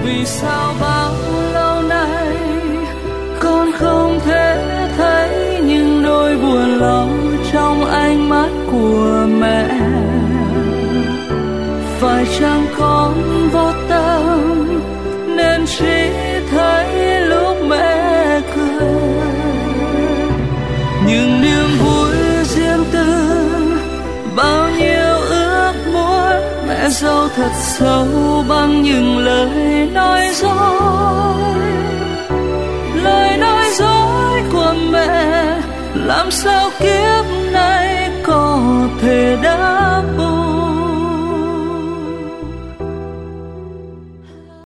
vì sao bao lâu nay con không thể thấy những nỗi buồn lòng trong ánh mắt của mẹ? Phải chăng con vô tâm nên chỉ thấy lúc mẹ cười? Nhưng niềm vui riêng tư, bao nhiêu ước muốn mẹ giấu thật sâu bằng những lời nói dối. Lời nói dối của mẹ làm sao kiếm